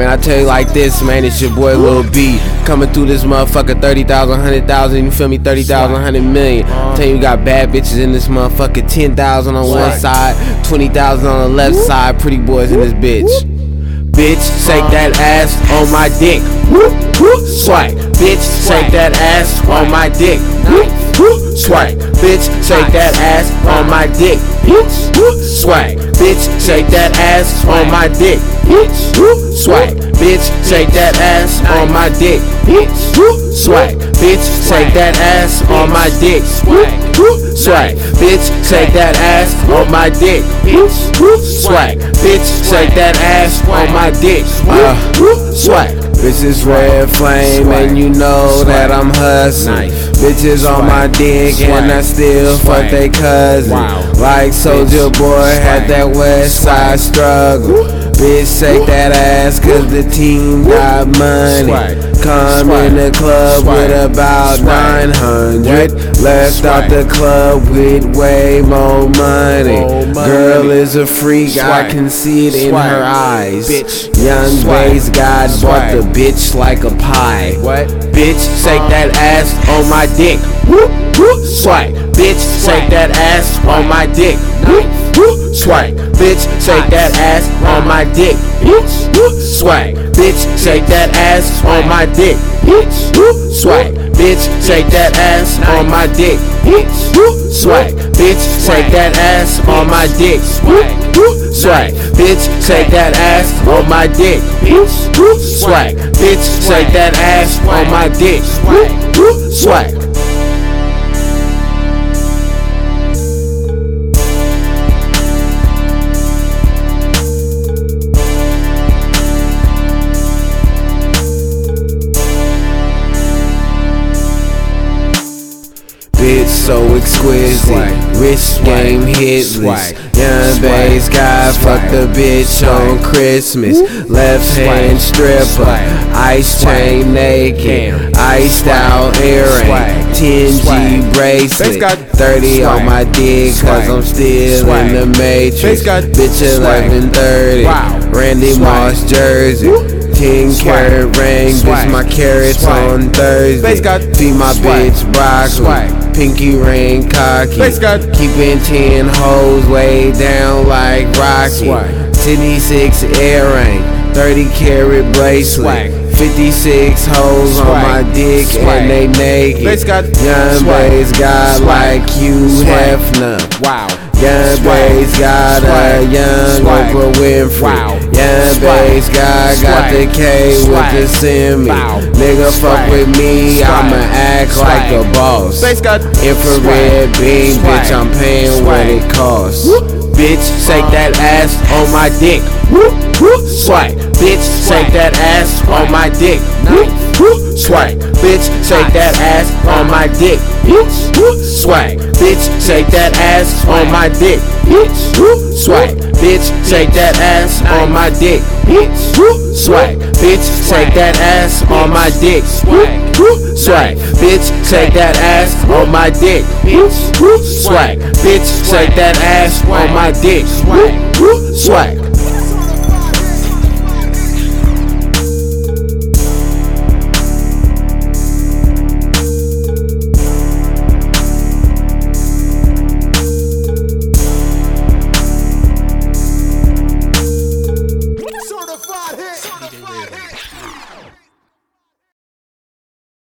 Man, I tell you like this, man, it's your boy Lil B coming through this motherfucker. 30,000, 100,000, you feel me? 30,000, 100 million. Tell you, we got bad bitches in this motherfucker. 10,000 on one side, 20,000 on the left side. Pretty boys in this bitch. Bitch, shake that ass on my dick. Swag. Bitch, shake that ass on my dick. Swag. Bitch, shake that ass on my dick. Swag. Bitch, shake that ass on my dick. Swag. Bitch, shake that ass on my dick. Swag. Bitch, shake that ass on my dick. Swag. Bitch, shake that ass on my dick. Swag. Bitch, shake that ass on my dick. Swag. Bitches red flame and you know that I'm hustling. Bitches on my dick and I still fuck they cousin. Like Soulja Boy had that West Side struggle. Bitch, shake that ass cause the team got money. Come in the club with about 900. Left out the club with way more money. Girl is a freak, I can see it in her eyes. Young Bass God bought the bitch like a pie. Bitch, shake that ass on my dick. Swag. Bitch, shake that ass on my dick. Swag. Bitch, shake that ass on my dick. Swag. Bitch, shake that ass on my dick. Swag. Bitch, shake that ass on my dick. Swag. Bitch, shake that ass on my dick. Swag. Bitch, shake that ass on my dick. Swag. Bitch, shake that ass on my dick. Swag. Bitch so exquisite, wrist game hitless. Young Bass God fuck the bitch on Christmas. Left hand stripper, ice chain naked, iced out earring, 10G bracelet, 30 on my dick cause I'm still in the matrix. Bitch 1130, Randy Moss jersey. 10 carat ring, bitch my carrots on Thursday. Feed my bitch broccoli, pinky ring cocky. Keeping 10 hoes way down like Rocky. 56 earring, 30 carat bracelet. 56 hoes on my dick and they naked. Young Bass God like Hugh Hefner. Young Bass got a young Oprah Winfrey. Young Bass God got the K with the semi. Nigga fuck with me, I'ma act like a boss. Infrared beam, bitch, I'm paying what it costs. Bitch, shake that ass on my dick. Swag. Bitch, shake that ass on my dick. Swag. Bitch, shake that ass on my dick. Swag. Bitch, shake that ass on my dick. Swag. Bitch, shake that ass on my dick. Swag. Bitch, shake that ass on my dick. Swag. Bitch, shake that ass on my dick. Swag. Bitch, shake that ass on my dick. Swag. Certified hit.